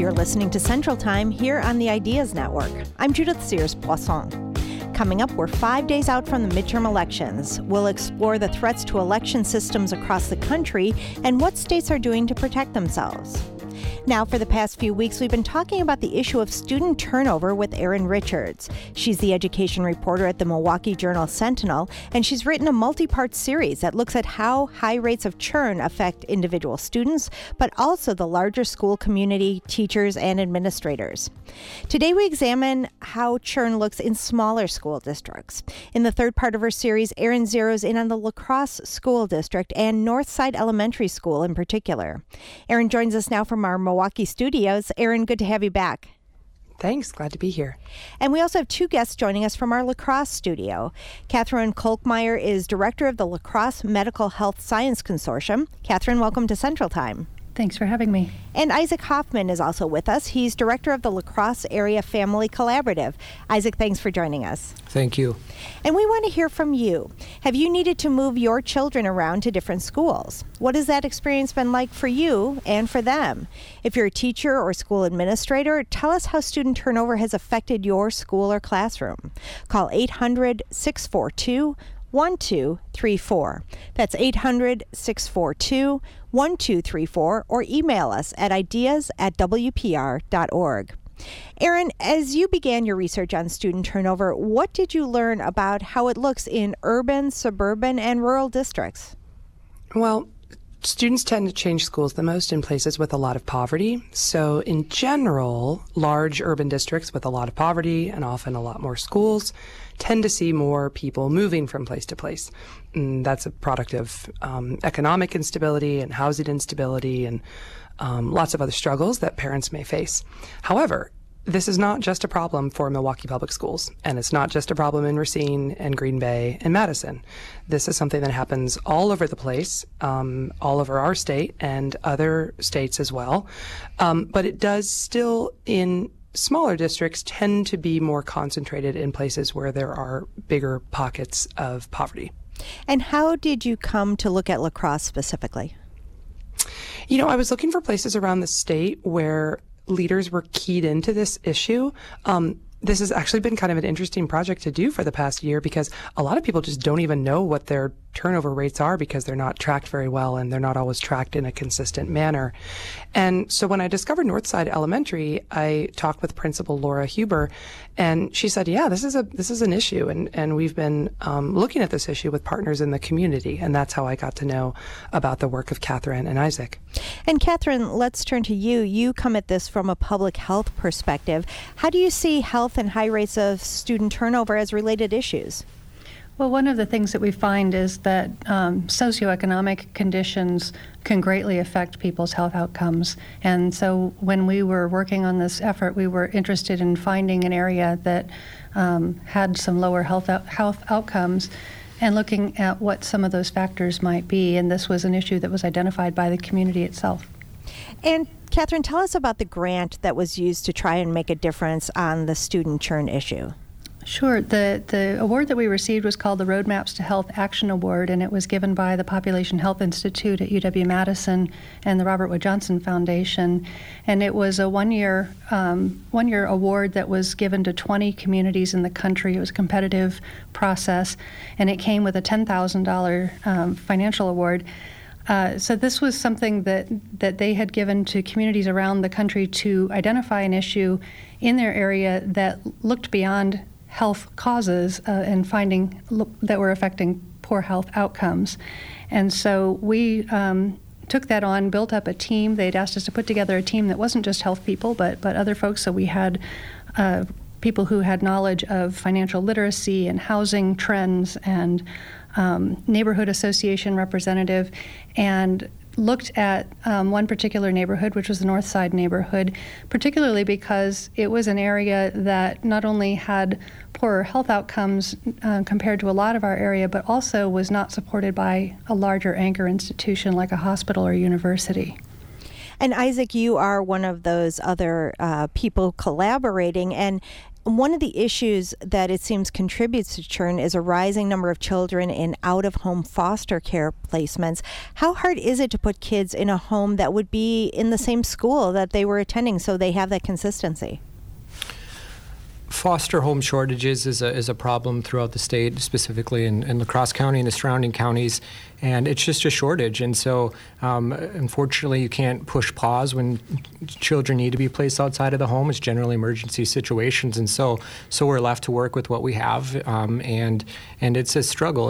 You're listening to Central Time here on the Ideas Network. I'm Judith Sears-Poisson. Coming up, we're 5 days out from the midterm elections. We'll explore the threats to election systems across the country and what states are doing to protect themselves. Now, for the past few weeks, we've been talking about the issue of student turnover with Erin Richards. She's the education reporter at the Milwaukee Journal-Sentinel, and she's written a multi-part series that looks at how high rates of churn affect individual students, but also the larger school community, teachers, and administrators. Today, we examine how churn looks in smaller school districts. In the third part of her series, Erin zeroes in on the La Crosse School District and Northside Elementary School in particular. Erin joins us now from our Milwaukee studios. Erin, good to have you back. Thanks. Glad to be here. And we also have two guests joining us from our La Crosse studio. Catherine Kolkmeyer is director of the La Crosse Medical Health Science Consortium. Catherine, welcome to Central Time. Thanks for having me. And Isaac Hoffman is also with us. He's director of the La Crosse Area Family Collaborative. Isaac, thanks for joining us. Thank you. And we want to hear from you. Have you needed to move your children around to different schools? What has that experience been like for you and for them? If you're a teacher or school administrator, tell us how student turnover has affected your school or classroom. Call 800-642-1234. That's 800-642-1234, or email us at ideas@wpr.org. Erin, as you began your research on student turnover, what did you learn about how it looks in urban, suburban, and rural districts? Well, students tend to change schools the most in places with a lot of poverty. So in general, large urban districts with a lot of poverty and often a lot more schools tend to see more people moving from place to place. And that's a product of economic instability and housing instability and lots of other struggles that parents may face. However, this is not just a problem for Milwaukee Public Schools, and it's not just a problem in Racine and Green Bay and Madison. This is something that happens all over the place, all over our state and other states as well. But it does still, in smaller districts, tend to be more concentrated in places where there are bigger pockets of poverty. And how did you come to look at La Crosse specifically? You know, I was looking for places around the state where leaders were keyed into this issue. This has actually been kind of an interesting project to do for the past year because a lot of people just don't even know what their turnover rates are because they're not tracked very well and they're not always tracked in a consistent manner. And so when I discovered Northside Elementary, I talked with Principal Laura Huber, and she said, yeah, this is an issue, and we've been looking at this issue with partners in the community, and that's how I got to know about the work of Catherine and Isaac. And Catherine, let's turn to you. You come at this from a public health perspective. How do you see health and high rates of student turnover as related issues? Well, one of the things that we find is that socioeconomic conditions can greatly affect people's health outcomes. And so when we were working on this effort, we were interested in finding an area that had some lower health outcomes and looking at what some of those factors might be. And this was an issue that was identified by the community itself. And Catherine, tell us about the grant that was used to try and make a difference on the student churn issue. Sure. The award that we received was called the Roadmaps to Health Action Award, and it was given by the Population Health Institute at UW-Madison and the Robert Wood Johnson Foundation. And it was a one-year award that was given to 20 communities in the country. It was a competitive process, and it came with a $10,000 financial award. So this was something that they had given to communities around the country to identify an issue in their area that looked beyond health causes and finding that were affecting poor health outcomes. And so we took that on, built up a team. They'd asked us to put together a team that wasn't just health people, but other folks. So we had people who had knowledge of financial literacy and housing trends and neighborhood association representative, and looked at one particular neighborhood, which was the Northside neighborhood, particularly because it was an area that not only had poorer health outcomes compared to a lot of our area, but also was not supported by a larger anchor institution like a hospital or university. And Isaac, you are one of those other people collaborating, and One of the issues that it seems contributes to churn is a rising number of children in out-of-home foster care placements. How hard is it to put kids in a home that would be in the same school that they were attending so they have that consistency? Foster home shortages is a problem throughout the state, specifically in La Crosse County and the surrounding counties, and it's just a shortage. And so, unfortunately, you can't push pause when children need to be placed outside of the home. It's generally emergency situations, and so we're left to work with what we have, and it's a struggle.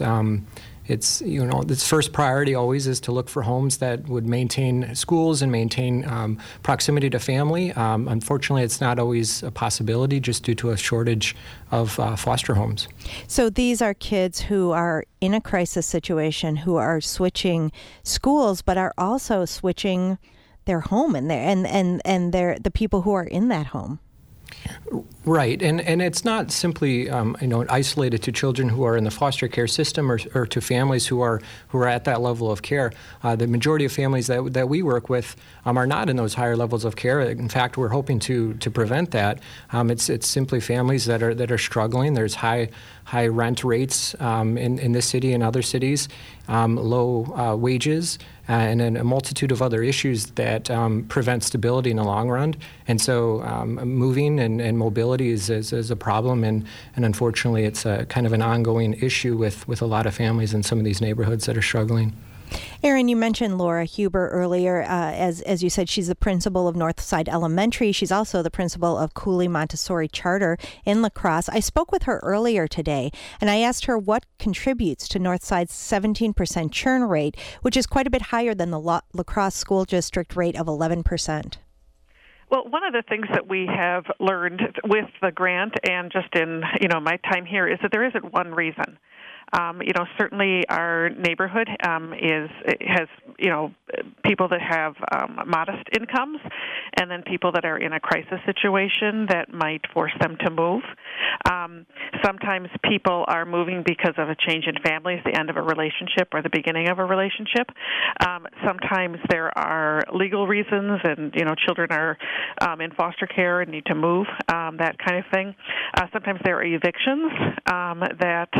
It's its first priority always is to look for homes that would maintain schools and maintain proximity to family. Unfortunately, it's not always a possibility just due to a shortage of foster homes. So these are kids who are in a crisis situation, who are switching schools, but are also switching their home and the people who are in that home. Right, and it's not simply isolated to children who are in the foster care system or to families who are at that level of care. The majority of families that we work with are not in those higher levels of care. In fact, we're hoping to prevent that. It's simply families that are struggling. There's high rent rates in this city and other cities, low wages, and then a multitude of other issues that prevent stability in the long run. And so moving and mobility is a problem, and unfortunately it's a kind of an ongoing issue with a lot of families in some of these neighborhoods that are struggling. Erin, you mentioned Laura Huber earlier. As you said, she's the principal of Northside Elementary. She's also the principal of Cooley Montessori Charter in La Crosse. I spoke with her earlier today, and I asked her what contributes to Northside's 17% churn rate, which is quite a bit higher than the La Crosse School District rate of 11%. Well, one of the things that we have learned with the grant and just in my time here is that there isn't one reason. Certainly our neighborhood has people that have modest incomes, and then people that are in a crisis situation that might force them to move. Sometimes people are moving because of a change in families, the end of a relationship or the beginning of a relationship. Sometimes there are legal reasons, and children are in foster care and need to move, that kind of thing. Sometimes there are evictions that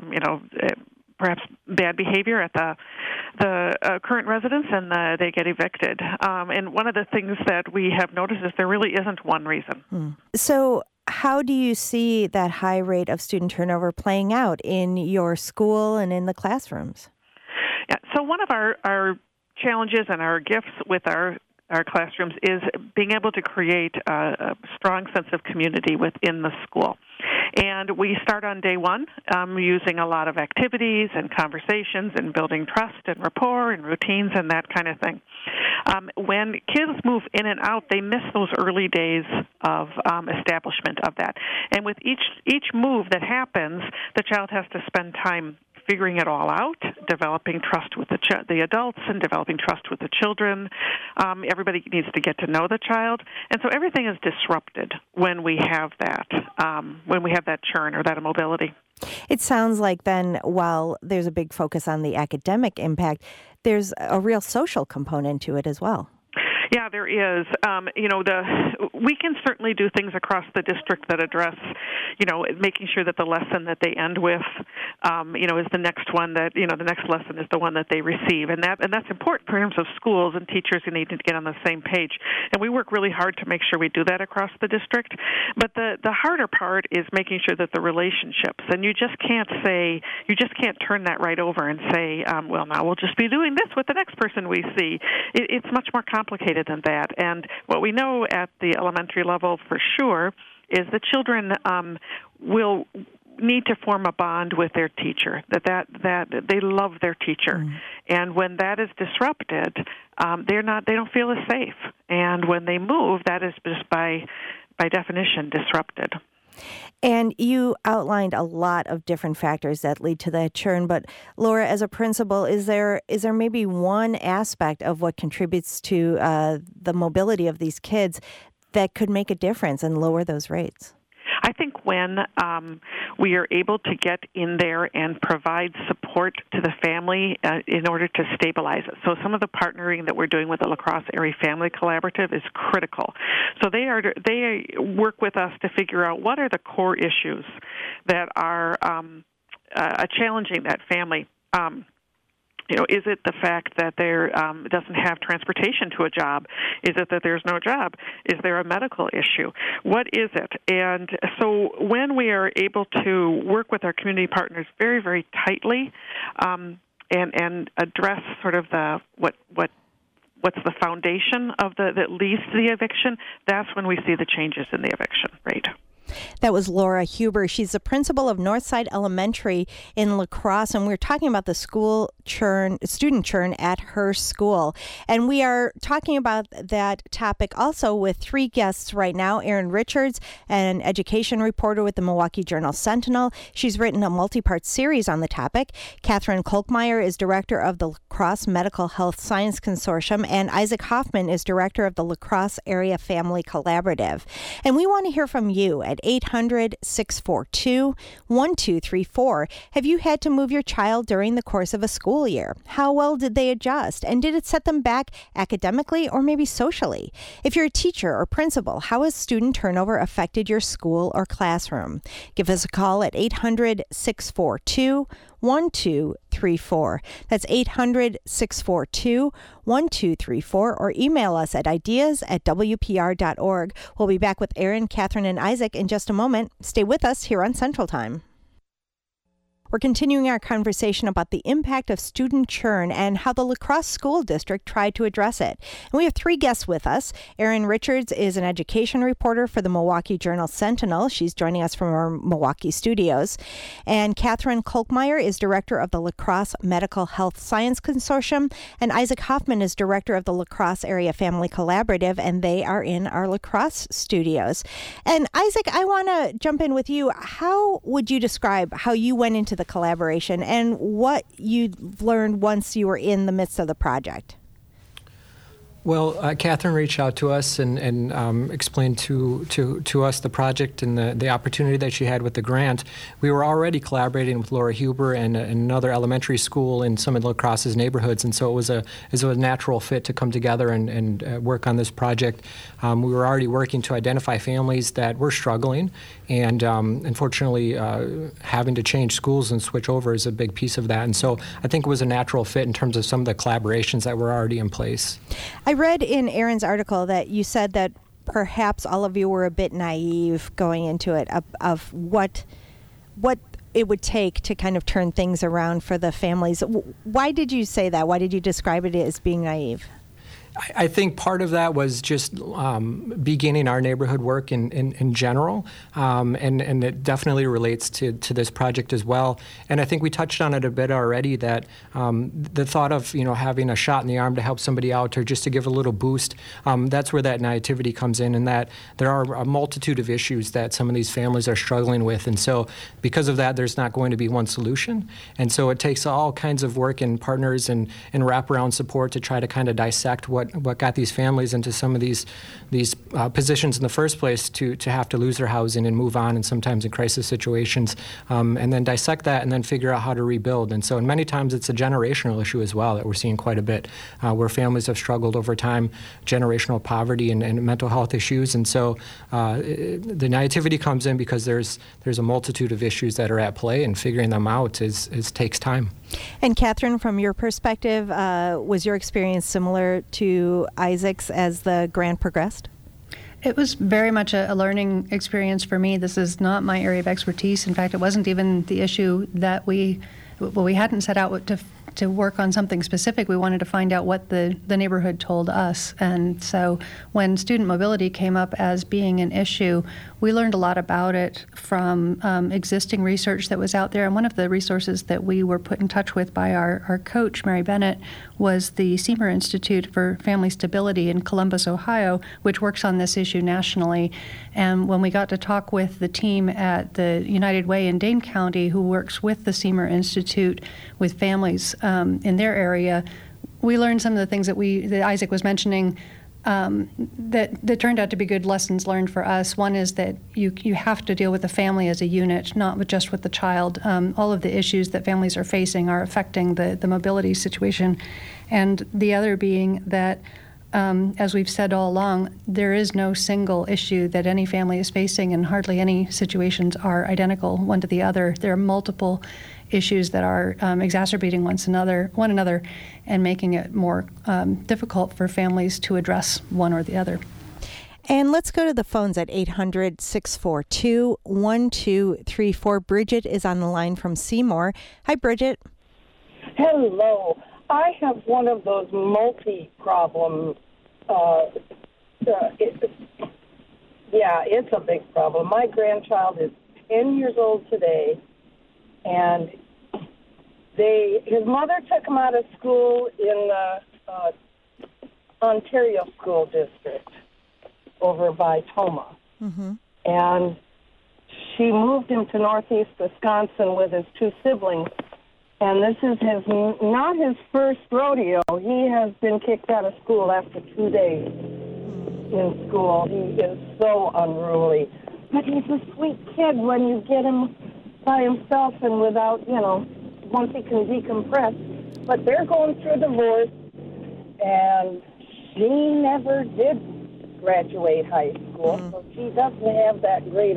perhaps bad behavior at the current residence, and they get evicted. And one of the things that we have noticed is there really isn't one reason. So how do you see that high rate of student turnover playing out in your school and in the classrooms? Yeah, so one of our challenges and our gifts with our classrooms is being able to create a strong sense of community within the school. And we start on day one using a lot of activities and conversations and building trust and rapport and routines and that kind of thing. When kids move in and out, they miss those early days of establishment of that. And with each move that happens, the child has to spend time figuring it all out, developing trust with the adults and developing trust with the children. Everybody needs to get to know the child. And so everything is disrupted when we have that churn or that immobility. It sounds like then, while there's a big focus on the academic impact, there's a real social component to it as well. Yeah, there is. We can certainly do things across the district that address, making sure that the lesson that they end with, is the next one that, the next lesson is the one that they receive. And that's important in terms of schools and teachers who need to get on the same page. And we work really hard to make sure we do that across the district. But the harder part is making sure that the relationships, and you just can't turn that right over and say, well, now we'll just be doing this with the next person we see. It's much more complicated than that. And what we know at the elementary level for sure is that children will need to form a bond with their teacher, that they love their teacher. Mm-hmm. And when that is disrupted, they don't feel as safe. And when they move, that is just by definition disrupted. And you outlined a lot of different factors that lead to that churn. But Laura, as a principal, is there maybe one aspect of what contributes to the mobility of these kids that could make a difference and lower those rates? I think when we are able to get in there and provide support support to the family in order to stabilize it. So some of the partnering that we're doing with the La Crosse Area Family Collaborative is critical. So they work with us to figure out what are the core issues that are challenging that family. Is it the fact that there doesn't have transportation to a job? Is it that there's no job? Is there a medical issue? What is it? And so when we are able to work with our community partners very, very tightly and address sort of what's the foundation of that leads to the eviction, that's when we see the changes in the eviction rate. That was Laura Huber. She's the principal of Northside Elementary in La Crosse, and we're talking about the student churn at her school. And we are talking about that topic also with three guests right now. Erin Richards, an education reporter with the Milwaukee Journal-Sentinel. She's written a multi-part series on the topic. Catherine Kolkmeyer is director of the La Crosse Medical Health Science Consortium, and Isaac Hoffman is director of the La Crosse Area Family Collaborative. And we want to hear from you at 800-642-1234. Have you had to move your child during the course of a school year? How well did they adjust? And did it set them back academically or maybe socially? If you're a teacher or principal, how has student turnover affected your school or classroom? Give us a call at 800-642-1234. That's 800-642-1234, or email us at ideas@wpr.org. We'll be back with Erin, Catherine, and Isaac in just a moment. Stay with us here on Central Time. We're continuing our conversation about the impact of student churn and how the La Crosse School District tried to address it. And we have three guests with us. Erin Richards is an education reporter for the Milwaukee Journal-Sentinel. She's joining us from our Milwaukee studios. And Catherine Kolkmeyer is director of the La Crosse Medical Health Science Consortium. And Isaac Hoffman is director of the La Crosse Area Family Collaborative, and they are in our La Crosse studios. And Isaac, I want to jump in with you. How would you describe how you went into the collaboration and what you learned once you were in the midst of the project? Well, Catherine reached out to us and explained to us the project and the opportunity that she had with the grant. We were already collaborating with Laura Huber and another elementary school in some of La Crosse's neighborhoods, and so it was a natural fit to come together and work on this project. We were already working to identify families that were struggling, and unfortunately having to change schools and switch over is a big piece of that. And so I think it was a natural fit in terms of some of the collaborations that were already in place. I read in Erin's article that you said that perhaps all of you were a bit naive going into it of what it would take to kind of turn things around for the families. Why did you say that? Why did you describe it as being naive? I think part of that was just beginning our neighborhood work in general, and it definitely relates to this project as well. And I think we touched on it a bit already, that the thought of having a shot in the arm to help somebody out or just to give a little boost, that's where that naivety comes in, and that there are a multitude of issues that some of these families are struggling with. And so because of that, there's not going to be one solution. And so it takes all kinds of work and partners and wraparound support to try to kind of dissect what got these families into some of these positions in the first place to have to lose their housing and move on, and sometimes in crisis situations, and then dissect that and then figure out how to rebuild. And so and many times it's a generational issue as well that we're seeing quite a bit, where families have struggled over time, generational poverty and mental health issues. And so the naivety comes in because there's a multitude of issues that are at play, and figuring them out takes time. And Catherine, from your perspective, was your experience similar to Isaac's as the grant progressed? It was very much a learning experience for me. This is not my area of expertise. In fact, it wasn't even the issue that we hadn't set out to work on something specific. We wanted to find out what the neighborhood told us. And so when student mobility came up as being an issue, we learned a lot about it from existing research that was out there. And one of the resources that we were put in touch with by our coach, Mary Bennett, was the Seymour Institute for Family Stability in Columbus, Ohio, which works on this issue nationally. And when we got to talk with the team at the United Way in Dane County, who works with the Seymour Institute with families in their area, we learned some of the things that Isaac was mentioning. that turned out to be good lessons learned for us. One is that you have to deal with the family as a unit, not just with the child. All of the issues that families are facing are affecting the mobility situation. And the other being that, as we've said all along, there is no single issue that any family is facing, and hardly any situations are identical one to the other. There are multiple issues that are exacerbating one another and making it more difficult for families to address one or the other. And let's go to the phones at 800-642-1234. Bridget is on the line from Seymour. Hi, Bridget. Hello. I have one of those multi-problem, it's a big problem. My grandchild is 10 years old today, and his mother took him out of school in the Ontario School District over by Toma. Mm-hmm. And she moved him to northeast Wisconsin with his two siblings. And this is not his first rodeo. He has been kicked out of school after 2 days in school. He is so unruly. But he's a sweet kid when you get him by himself and without, once he can decompress. But they're going through a divorce, and she never did graduate high school, so she doesn't have that great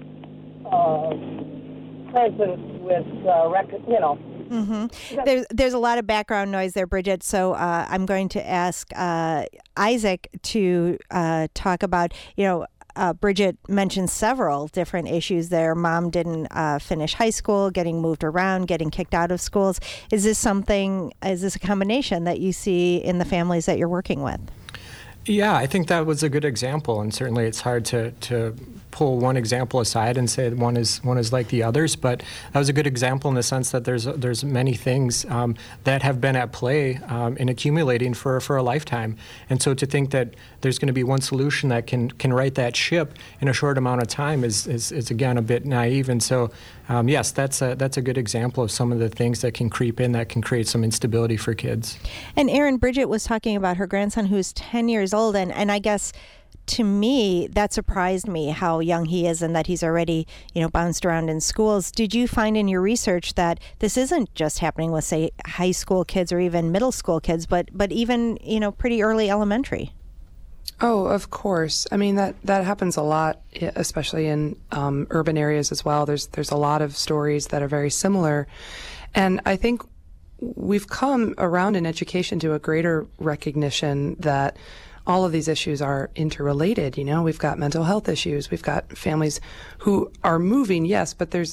presence with, Mm-hmm. There's a lot of background noise there, Bridget, so I'm going to ask Isaac to talk about, Bridget mentioned several different issues there. Mom didn't finish high school, getting moved around, getting kicked out of schools. Is this a combination that you see in the families that you're working with? Yeah, I think that was a good example, and certainly it's hard to pull one example aside and say one is like the others, but that was a good example in the sense that there's many things that have been at play and accumulating for a lifetime. And so to think that there's going to be one solution that can right that ship in a short amount of time is again a bit naive. And so yes, that's a good example of some of the things that can creep in that can create some instability for kids. And Erin, Bridget was talking about her grandson who's 10 years old, and I guess to me, that surprised me how young he is and that he's already, bounced around in schools. Did you find in your research that this isn't just happening with, say, high school kids or even middle school kids, but even, pretty early elementary? Oh, of course. I mean, that happens a lot, especially in urban areas as well. There's a lot of stories that are very similar. And I think we've come around in education to a greater recognition that all of these issues are interrelated. We've got mental health issues. We've got families who are moving, yes, but there's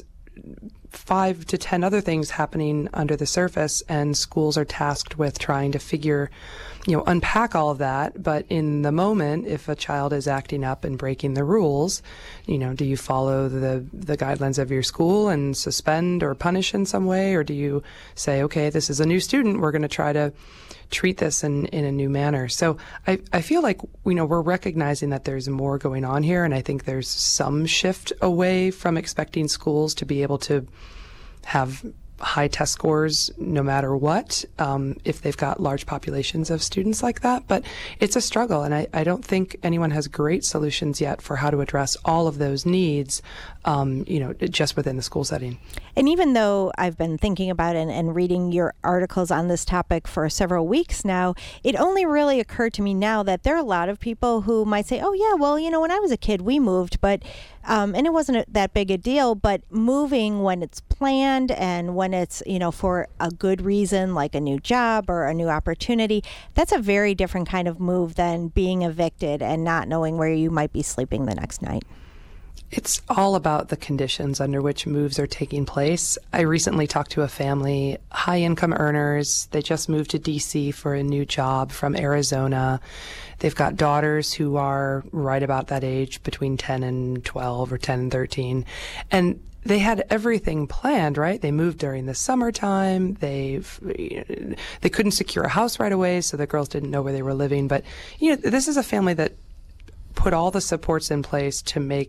5 to 10 other things happening under the surface, and schools are tasked with trying to unpack all of that. But in the moment, if a child is acting up and breaking the rules, do you follow the guidelines of your school and suspend or punish in some way? Or do you say, okay, this is a new student, we're going to try to treat this in a new manner? So I feel like, we're recognizing that there's more going on here, and I think there's some shift away from expecting schools to be able to have high test scores no matter what, if they've got large populations of students like that. But it's a struggle, and I don't think anyone has great solutions yet for how to address all of those needs, just within the school setting. And even though I've been thinking about it and reading your articles on this topic for several weeks now, it only really occurred to me now that there are a lot of people who might say, oh yeah, well, when I was a kid, we moved, but and it wasn't that big a deal. But moving when it's planned and when it's, for a good reason, like a new job or a new opportunity, that's a very different kind of move than being evicted and not knowing where you might be sleeping the next night. It's all about the conditions under which moves are taking place. I recently talked to a family, high-income earners. They just moved to D.C. for a new job from Arizona. They've got daughters who are right about that age, between 10 and 12 or 10 and 13. And they had everything planned, right? They moved during the summertime. They couldn't secure a house right away, so the girls didn't know where they were living. But, this is a family that put all the supports in place to make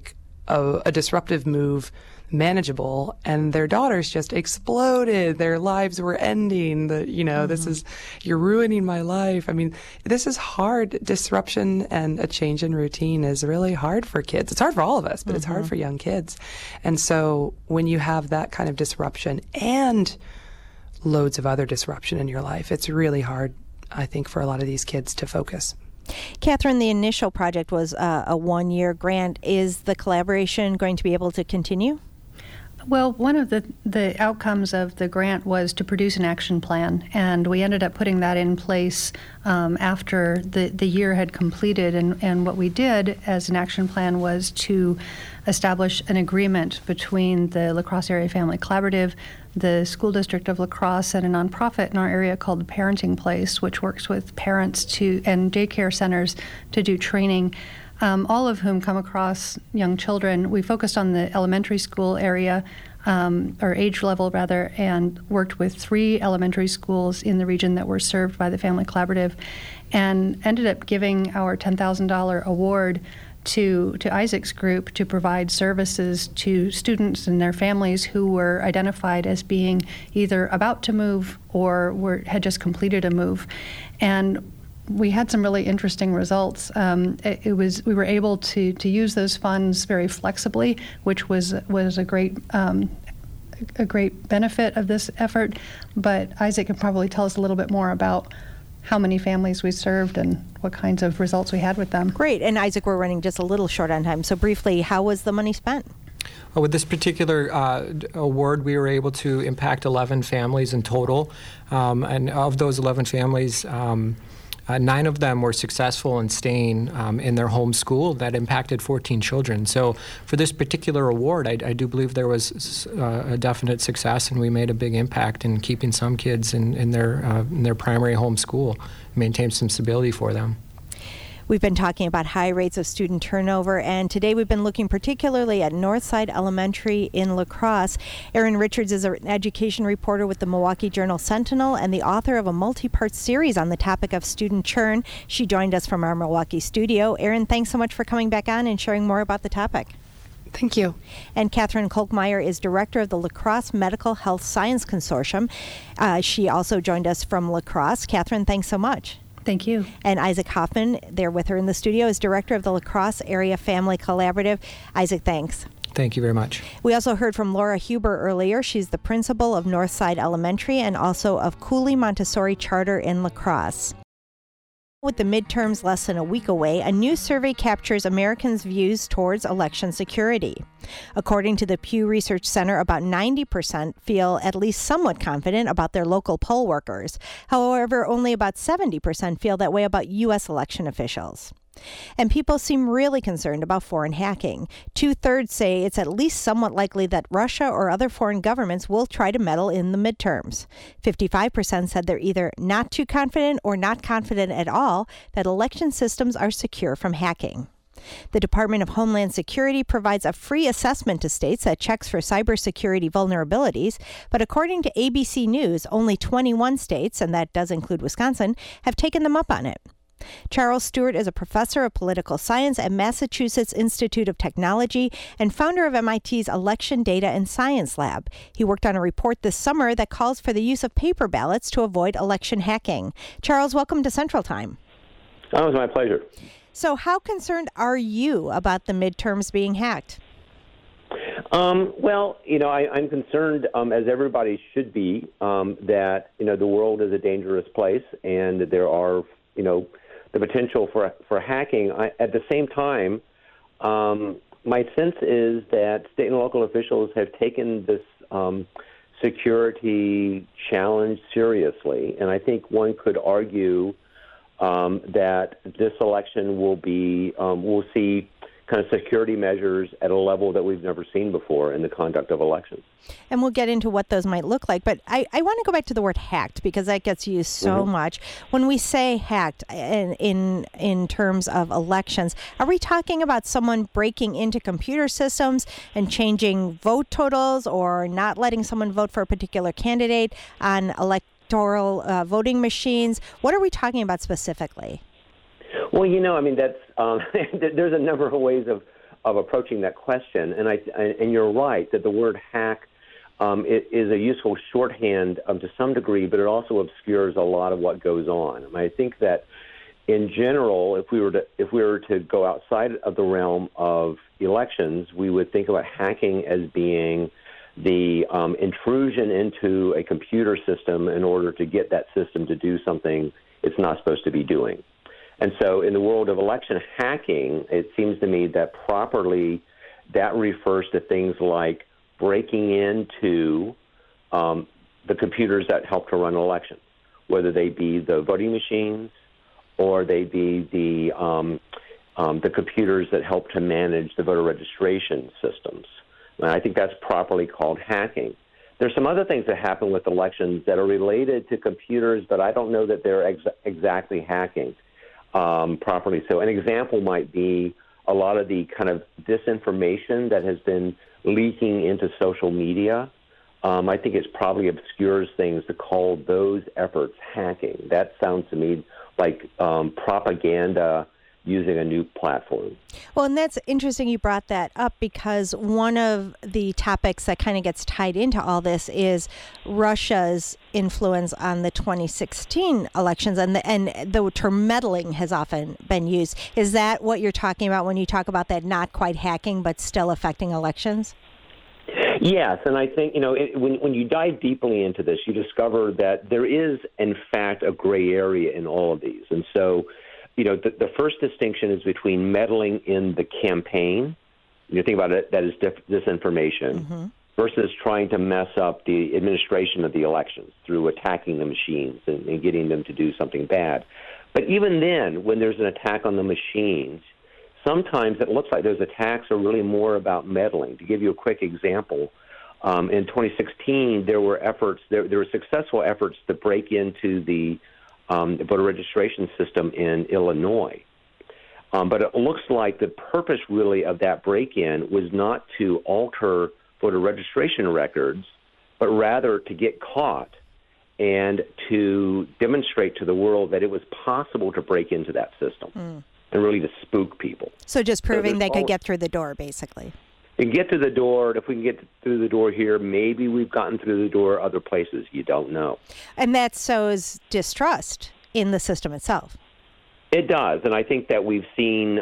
a disruptive move manageable, and their daughters just exploded. Their lives were ending. This is, you're ruining my life. I mean, this is hard. Disruption and a change in routine is really hard for kids. It's hard for all of us, but it's hard for young kids. And so when you have that kind of disruption and loads of other disruption in your life, it's really hard, I think, for a lot of these kids to focus. Catherine, the initial project was a one-year grant. Is the collaboration going to be able to continue? Well, one of the outcomes of the grant was to produce an action plan, and we ended up putting that in place after the year had completed. And what we did as an action plan was to establish an agreement between the La Crosse Area Family Collaborative, the School District of La Crosse, and a nonprofit in our area called The Parenting Place, which works with parents and daycare centers to do training. All of whom come across young children. We focused on the elementary school area, or age level rather, and worked with 3 elementary schools in the region that were served by the Family Collaborative, and ended up giving our $10,000 award to Isaac's group to provide services to students and their families who were identified as being either about to move or had just completed a move. And we had some really interesting results. We were able to use those funds very flexibly, which was a great benefit of this effort. But Isaac can probably tell us a little bit more about how many families we served and what kinds of results we had with them. Great. And Isaac, we're running just a little short on time. So briefly, how was the money spent? With this particular award, we were able to impact 11 families in total. And of those 11 families, 9 of them were successful in staying in their home school. That impacted 14 children. So for this particular award, I do believe there was a definite success, and we made a big impact in keeping some kids in their primary home school, maintain some stability for them. We've been talking about high rates of student turnover, and today we've been looking particularly at Northside Elementary in La Crosse. Erin Richards is an education reporter with the Milwaukee Journal-Sentinel and the author of a multi-part series on the topic of student churn. She joined us from our Milwaukee studio. Erin, thanks so much for coming back on and sharing more about the topic. Thank you. And Catherine Kolkmeyer is director of the La Crosse Medical Health Science Consortium. She also joined us from La Crosse. Catherine, thanks so much. Thank you. And Isaac Hoffman, there with her in the studio, is director of the La Crosse Area Family Collaborative. Isaac, thanks. Thank you very much. We also heard from Laura Huber earlier. She's the principal of Northside Elementary and also of Cooley Montessori Charter in La Crosse. With the midterms less than a week away, a new survey captures Americans' views towards election security. According to the Pew Research Center, about 90% feel at least somewhat confident about their local poll workers. However, only about 70% feel that way about U.S. election officials. And people seem really concerned about foreign hacking. 2/3 say it's at least somewhat likely that Russia or other foreign governments will try to meddle in the midterms. 55% said they're either not too confident or not confident at all that election systems are secure from hacking. The Department of Homeland Security provides a free assessment to states that checks for cybersecurity vulnerabilities, but according to ABC News, only 21 states, and that does include Wisconsin, have taken them up on it. Charles Stewart is a professor of political science at Massachusetts Institute of Technology and founder of MIT's Election Data and Science Lab. He worked on a report this summer that calls for the use of paper ballots to avoid election hacking. Charles, welcome to Central Time. Oh, it was my pleasure. So how concerned are you about the midterms being hacked? Well, I'm concerned, as everybody should be, that, the world is a dangerous place and that there are, the potential for hacking. At the same time, my sense is that state and local officials have taken this security challenge seriously, and I think one could argue that this election will see kind of security measures at a level that we've never seen before in the conduct of elections. And we'll get into what those might look like. But I want to go back to the word hacked because that gets used so much. When we say hacked in terms of elections, are we talking about someone breaking into computer systems and changing vote totals or not letting someone vote for a particular candidate on electoral voting machines? What are we talking about specifically? Well, that's there's a number of ways approaching that question, and you're right that the word hack it is a useful shorthand to some degree, but it also obscures a lot of what goes on. I think that in general, if we were to go outside of the realm of elections, we would think about hacking as being the intrusion into a computer system in order to get that system to do something it's not supposed to be doing. And so in the world of election hacking, it seems to me that properly that refers to things like breaking into the computers that help to run elections, whether they be the voting machines or they be the computers that help to manage the voter registration systems. And I think that's properly called hacking. There's some other things that happen with elections that are related to computers, but I don't know that they're exactly hacking properly. So an example might be a lot of the kind of disinformation that has been leaking into social media. I think it probably obscures things to call those efforts hacking. That sounds to me like propaganda using a new platform. Well, and that's interesting you brought that up, because one of the topics that kind of gets tied into all this is Russia's influence on the 2016 elections, and the term meddling has often been used. Is that what you're talking about when you talk about that not quite hacking but still affecting elections? Yes, and I think, when you dive deeply into this, you discover that there is, in fact, a gray area in all of these. And so, the first distinction is between meddling in the campaign. You think about it, that is disinformation, versus trying to mess up the administration of the elections through attacking the machines and getting them to do something bad. But even then, when there's an attack on the machines, sometimes it looks like those attacks are really more about meddling. To give you a quick example, in 2016, there were successful efforts to break into the voter registration system in Illinois. But it looks like the purpose really of that break-in was not to alter voter registration records, but rather to get caught and to demonstrate to the world that it was possible to break into that system and really to spook people. So just proving they could get through the door, basically. And get to the door. If we can get through the door here, maybe we've gotten through the door other places. You don't know. And that sows distrust in the system itself. It does, and I think that we've seen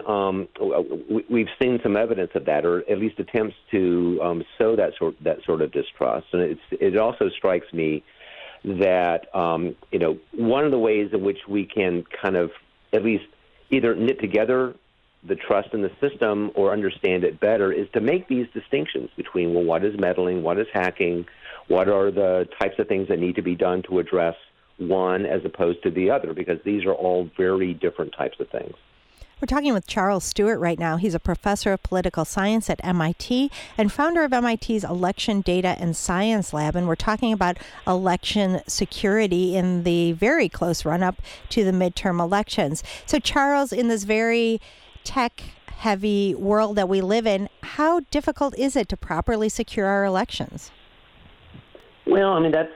some evidence of that, or at least attempts to sow that sort of distrust. And it also strikes me that one of the ways in which we can kind of at least either knit together the trust in the system or understand it better is to make these distinctions between, well, what is meddling, what is hacking, what are the types of things that need to be done to address one as opposed to the other, because these are all very different types of things. We're talking with Charles Stewart right now. He's a professor of political science at MIT and founder of MIT's Election Data and Science Lab. And we're talking about election security in the very close run-up to the midterm elections. So, Charles, in this very tech-heavy world that we live in, how difficult is it to properly secure our elections? Well, I mean, that's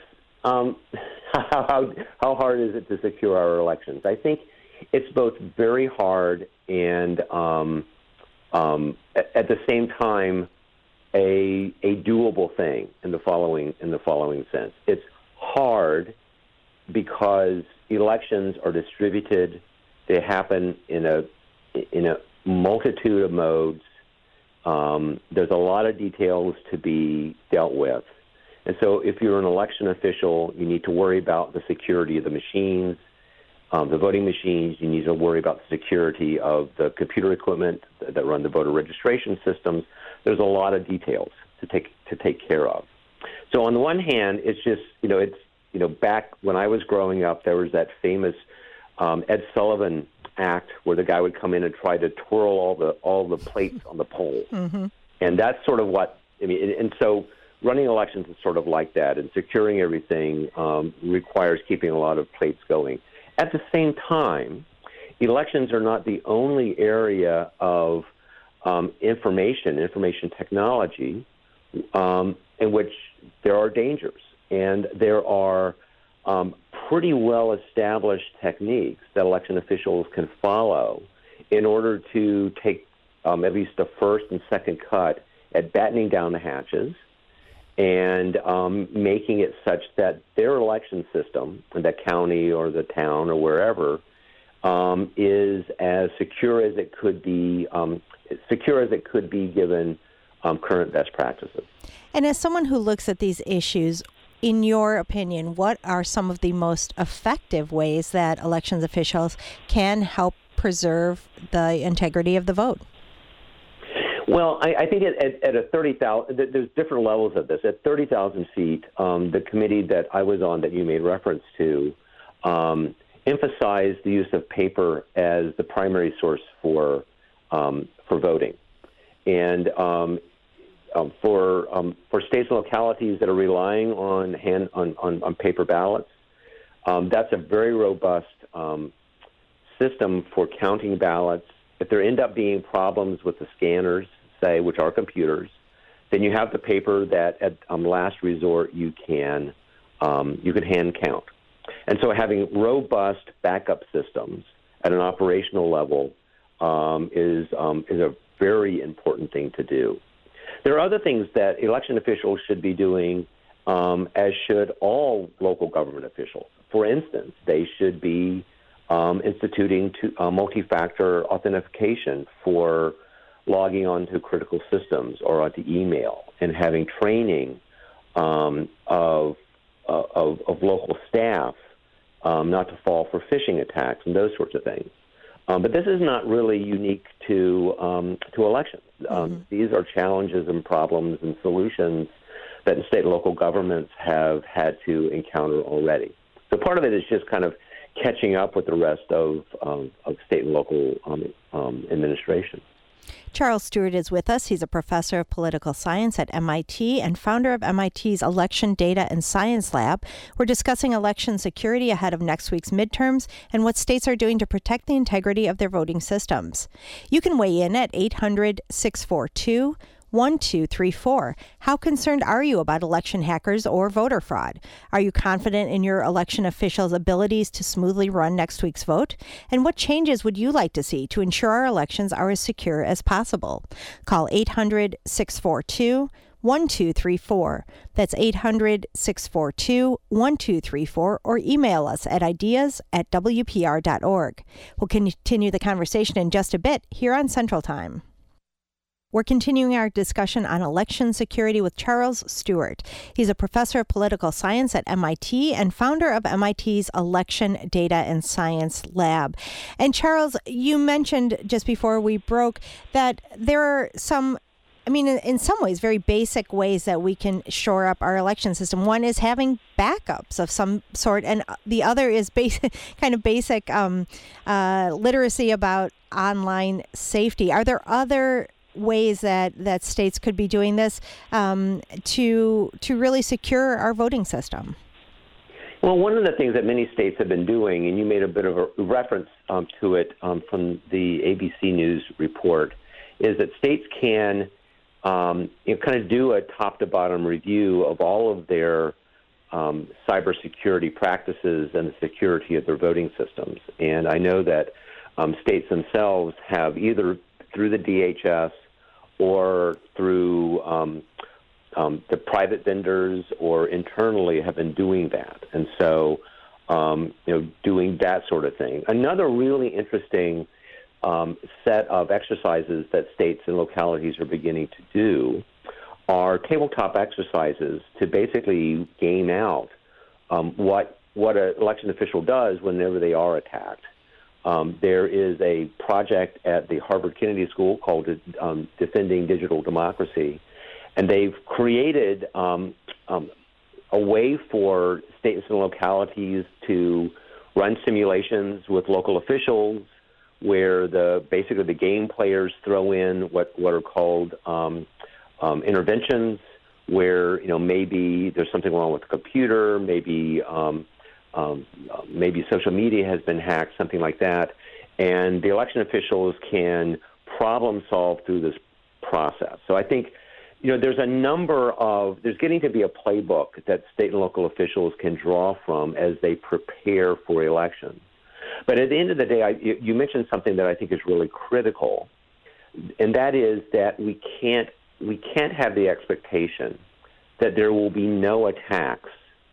how hard is it to secure our elections? I think it's both very hard and at the same time a doable thing in the following sense. It's hard because elections are distributed; they happen in a multitude of modes. There's a lot of details to be dealt with. And so if you're an election official, you need to worry about the security of the machines, the voting machines. You need to worry about the security of the computer equipment that run the voter registration systems. There's a lot of details to take care of. So on the one hand, it's just, back when I was growing up, there was that famous Ed Sullivan act where the guy would come in and try to twirl all the plates on the poll. Mm-hmm. And that's sort of what, and so running elections is sort of like that, and securing everything requires keeping a lot of plates going. At the same time, elections are not the only area of information technology, in which there are dangers. And there are pretty well-established techniques that election officials can follow in order to take at least a first and second cut at battening down the hatches and making it such that their election system, the county or the town or wherever, is as secure as it could be, given current best practices. And as someone who looks at these issues, in your opinion, what are some of the most effective ways that elections officials can help preserve the integrity of the vote? Well, I think at a 30,000, there's different levels of this. At 30,000 feet, the committee that I was on that you made reference to emphasized the use of paper as the primary source for voting, and for states and localities that are relying on paper ballots, that's a very robust system for counting ballots. If there end up being problems with the scanners, say, which are computers, then you have the paper that at last resort you can hand count. And so having robust backup systems at an operational level is a very important thing to do. There are other things that election officials should be doing, as should all local government officials. For instance, they should be instituting multi-factor authentication for logging onto critical systems or onto email, and having training of local staff not to fall for phishing attacks and those sorts of things. But this is not really unique to elections. These are challenges and problems and solutions that state and local governments have had to encounter already. So part of it is just kind of catching up with the rest of state and local administration. Charles Stewart is with us. He's a professor of political science at MIT and founder of MIT's Election Data and Science Lab. We're discussing election security ahead of next week's midterms and what states are doing to protect the integrity of their voting systems. You can weigh in at 800-642-1234. How concerned are you about election hackers or voter fraud? Are you confident in your election officials' abilities to smoothly run next week's vote? And what changes would you like to see to ensure our elections are as secure as possible? Call 800-642-1234. That's 800-642-1234, or email us at ideas@wpr.org. We'll continue the conversation in just a bit here on Central Time. We're continuing our discussion on election security with Charles Stewart. He's a professor of political science at MIT and founder of MIT's Election Data and Science Lab. And Charles, you mentioned just before we broke that there are some, in some ways, very basic ways that we can shore up our election system. One is having backups of some sort, and the other is basic literacy about online safety. Are there other ways that states could be doing this to really secure our voting system? Well, one of the things that many states have been doing, and you made a bit of a reference to it from the ABC News report, is that states can kind of do a top-to-bottom review of all of their cybersecurity practices and the security of their voting systems. And I know that states themselves have either through the DHS or through the private vendors or internally have been doing that. And so, doing that sort of thing. Another really interesting set of exercises that states and localities are beginning to do are tabletop exercises to basically game out what an election official does whenever they are attacked. There is a project at the Harvard Kennedy School called Defending Digital Democracy, and they've created a way for states and localities to run simulations with local officials where basically the game players throw in what are called interventions, where maybe there's something wrong with the computer, maybe social media has been hacked, something like that, and the election officials can problem solve through this process. So I think, there's getting to be a playbook that state and local officials can draw from as they prepare for elections. But at the end of the day, you mentioned something that I think is really critical, and that is that we can't have the expectation that there will be no attacks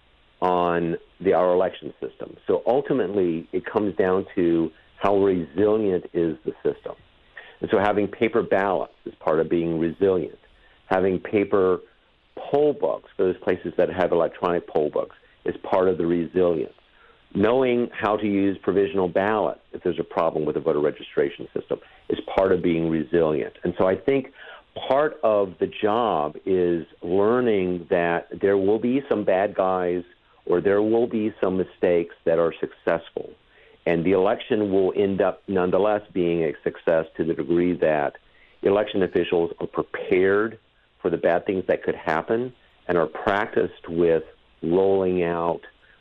on our election system. So ultimately, it comes down to how resilient is the system. And so having paper ballots is part of being resilient. Having paper poll books, those places that have electronic poll books, is part of the resilience. Knowing how to use provisional ballots if there's a problem with the voter registration system is part of being resilient. And so I think part of the job is learning that there will be some bad guys or there will be some mistakes that are successful. And the election will end up nonetheless being a success to the degree that election officials are prepared for the bad things that could happen and are practiced with rolling out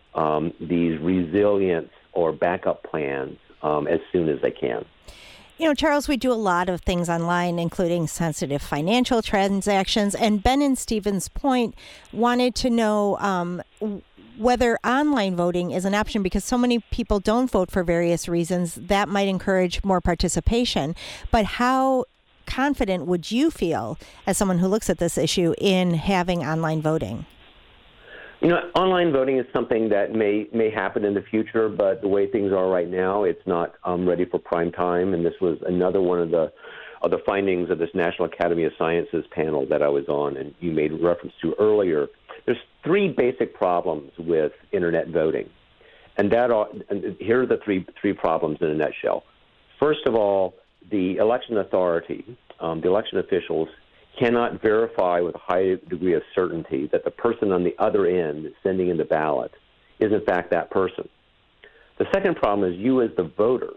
these resilience or backup plans as soon as they can. You know, Charles, we do a lot of things online, including sensitive financial transactions. And Ben in Stevens Point wanted to know whether online voting is an option because so many people don't vote for various reasons. That might encourage more participation. But how confident would you feel, as someone who looks at this issue, in having online voting? You know, online voting is something that may happen in the future, but the way things are right now, it's not ready for prime time. And this was another one of the findings of this National Academy of Sciences panel that I was on, and you made reference to earlier. There's three basic problems with Internet voting, and here are the three problems in a nutshell. First of all, the election authority, the election officials, cannot verify with a high degree of certainty that the person on the other end sending in the ballot is in fact that person. The second problem is you as the voter,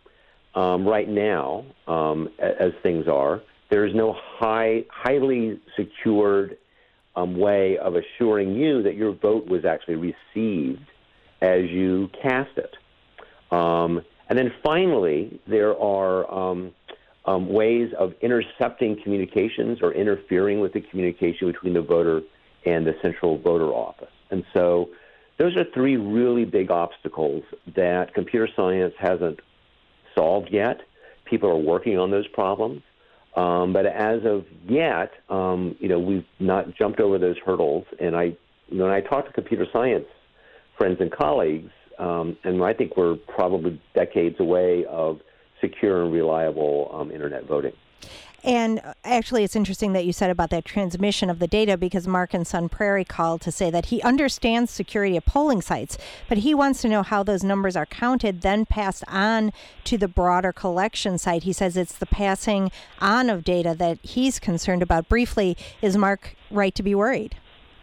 right now, as things are, there is no highly secured way of assuring you that your vote was actually received as you cast it. And then finally, there are ways of intercepting communications or interfering with the communication between the voter and the central voter office. And so those are three really big obstacles that computer science hasn't solved yet. People are working on those problems. But as of yet, we've not jumped over those hurdles. And when I talk to computer science friends and colleagues, and I think we're probably decades away of secure and reliable Internet voting. And actually, it's interesting that you said about that transmission of the data because Mark in Sun Prairie called to say that he understands security of polling sites, but he wants to know how those numbers are counted, then passed on to the broader collection site. He says it's the passing on of data that he's concerned about. Briefly, is Mark right to be worried?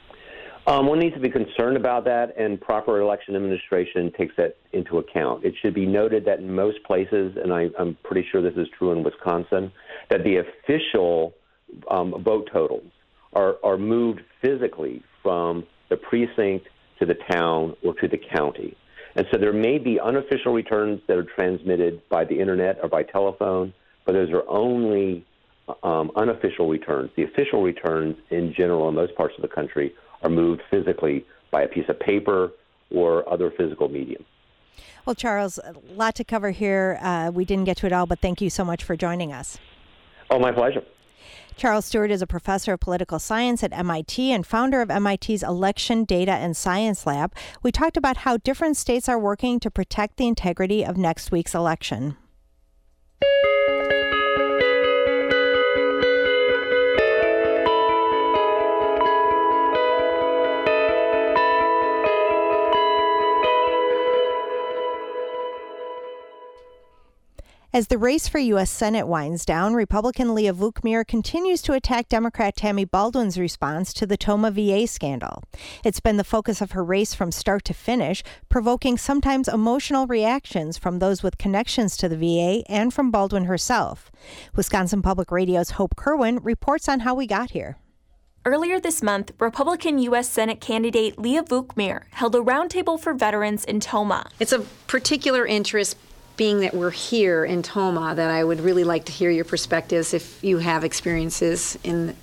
One needs to be concerned about that, and proper election administration takes that into account. It should be noted that in most places, and I'm pretty sure this is true in Wisconsin, that the official vote totals are moved physically from the precinct to the town or to the county. And so there may be unofficial returns that are transmitted by the Internet or by telephone, but those are only unofficial returns. The official returns in general in most parts of the country are moved physically by a piece of paper or other physical medium. Well, Charles, a lot to cover here. We didn't get to it all, but thank you so much for joining us. Oh, my pleasure. Charles Stewart is a professor of political science at MIT and founder of MIT's Election Data and Science Lab. We talked about how different states are working to protect the integrity of next week's election. As the race for U.S. Senate winds down, Republican Leah Vukmir continues to attack Democrat Tammy Baldwin's response to the Tomah VA scandal. It's been the focus of her race from start to finish, provoking sometimes emotional reactions from those with connections to the VA and from Baldwin herself. Wisconsin Public Radio's Hope Kerwin reports on how we got here. Earlier this month, Republican U.S. Senate candidate Leah Vukmir held a roundtable for veterans in Tomah. It's a particular interest, being that we're here in Tomah, that I would really like to hear your perspectives if you have experiences in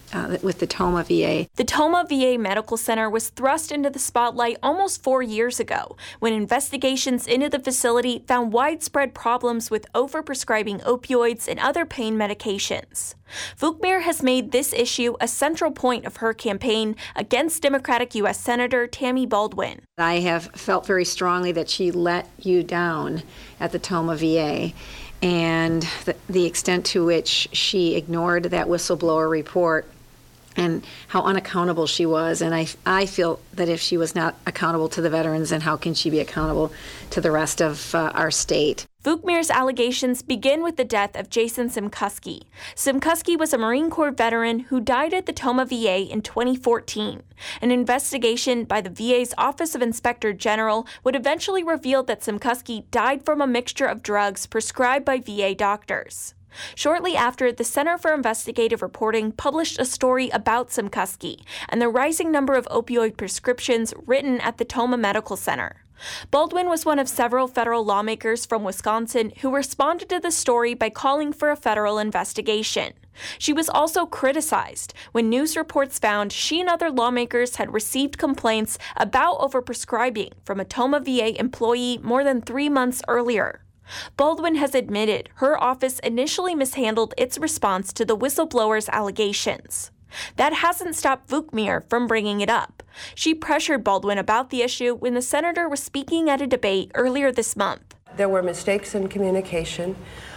with the Tomah VA. The Tomah VA Medical Center was thrust into the spotlight almost 4 years ago when investigations into the facility found widespread problems with overprescribing opioids and other pain medications. Vukmir has made this issue a central point of her campaign against Democratic U.S. Senator Tammy Baldwin. I have felt very strongly that she let you down at the Tomah VA, and the extent to which she ignored that whistleblower report and how unaccountable she was. And I feel that if she was not accountable to the veterans, then how can she be accountable to the rest of our state? Vukmir's allegations begin with the death of Jason Simkuski. Simkuski was a Marine Corps veteran who died at the Tomah VA in 2014. An investigation by the VA's Office of Inspector General would eventually reveal that Simkuski died from a mixture of drugs prescribed by VA doctors. Shortly after, the Center for Investigative Reporting published a story about Simkuski and the rising number of opioid prescriptions written at the Tomah Medical Center. Baldwin was one of several federal lawmakers from Wisconsin who responded to the story by calling for a federal investigation. She was also criticized when news reports found she and other lawmakers had received complaints about overprescribing from a Tomah VA employee more than 3 months earlier. Baldwin has admitted her office initially mishandled its response to the whistleblower's allegations. That hasn't stopped Vukmir from bringing it up. She pressured Baldwin about the issue when the senator was speaking at a debate earlier this month. There were mistakes in communication,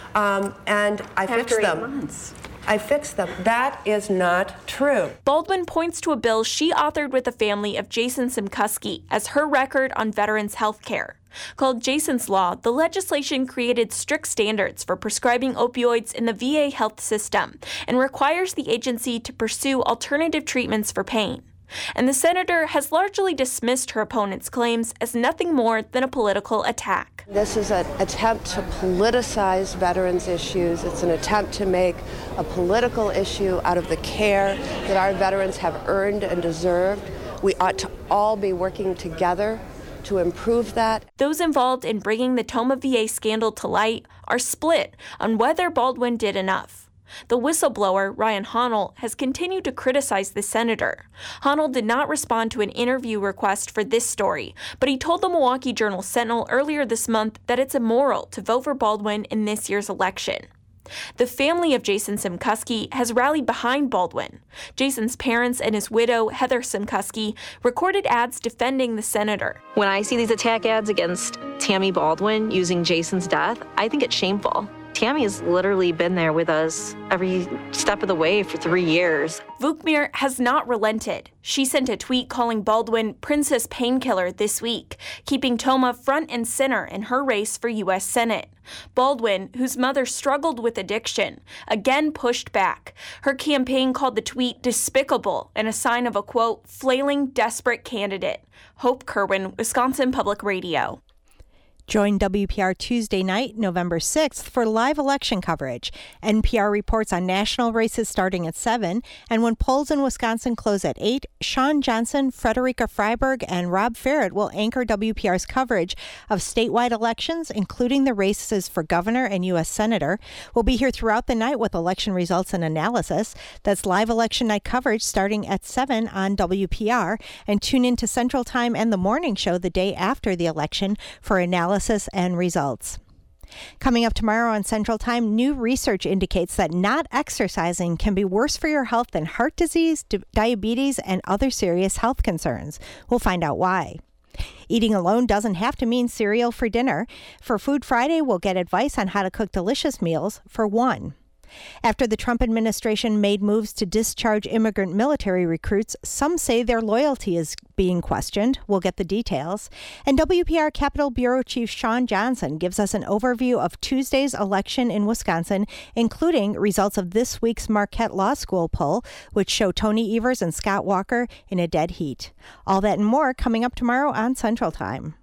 and I fixed them. After 8 months. I fixed them. That is not true. Baldwin points to a bill she authored with the family of Jason Simkuski as her record on veterans' health care. Called Jason's Law, the legislation created strict standards for prescribing opioids in the VA health system and requires the agency to pursue alternative treatments for pain. And the senator has largely dismissed her opponent's claims as nothing more than a political attack. This is an attempt to politicize veterans' issues. It's an attempt to make a political issue out of the care that our veterans have earned and deserved. We ought to all be working together to improve that. Those involved in bringing the Tomah VA scandal to light are split on whether Baldwin did enough. The whistleblower, Ryan Honnell, has continued to criticize the senator. Honnell did not respond to an interview request for this story, but he told the Milwaukee Journal-Sentinel earlier this month that it's immoral to vote for Baldwin in this year's election. The family of Jason Simkuski has rallied behind Baldwin. Jason's parents and his widow, Heather Simkuski, recorded ads defending the senator. When I see these attack ads against Tammy Baldwin using Jason's death, I think it's shameful. Tammy has literally been there with us every step of the way for 3 years. Vukmir has not relented. She sent a tweet calling Baldwin Princess Painkiller this week, keeping Tomah front and center in her race for U.S. Senate. Baldwin, whose mother struggled with addiction, again pushed back. Her campaign called the tweet despicable and a sign of a, quote, flailing, desperate candidate. Hope Kerwin, Wisconsin Public Radio. Join WPR Tuesday night, November 6th, for live election coverage. NPR reports on national races starting at 7, and when polls in Wisconsin close at 8, Sean Johnson, Frederica Freiberg, and Rob Ferret will anchor WPR's coverage of statewide elections, including the races for governor and U.S. senator. We'll be here throughout the night with election results and analysis. That's live election night coverage starting at 7 on WPR, and tune in to Central Time and the morning show the day after the election for analysis and results. Coming up tomorrow on Central Time, new research indicates that not exercising can be worse for your health than heart disease, diabetes, and other serious health concerns. We'll find out why. Eating alone doesn't have to mean cereal for dinner. For Food Friday, we'll get advice on how to cook delicious meals for one. After the Trump administration made moves to discharge immigrant military recruits, some say their loyalty is being questioned. We'll get the details. And WPR Capitol Bureau Chief Sean Johnson gives us an overview of Tuesday's election in Wisconsin, including results of this week's Marquette Law School poll, which show Tony Evers and Scott Walker in a dead heat. All that and more coming up tomorrow on Central Time.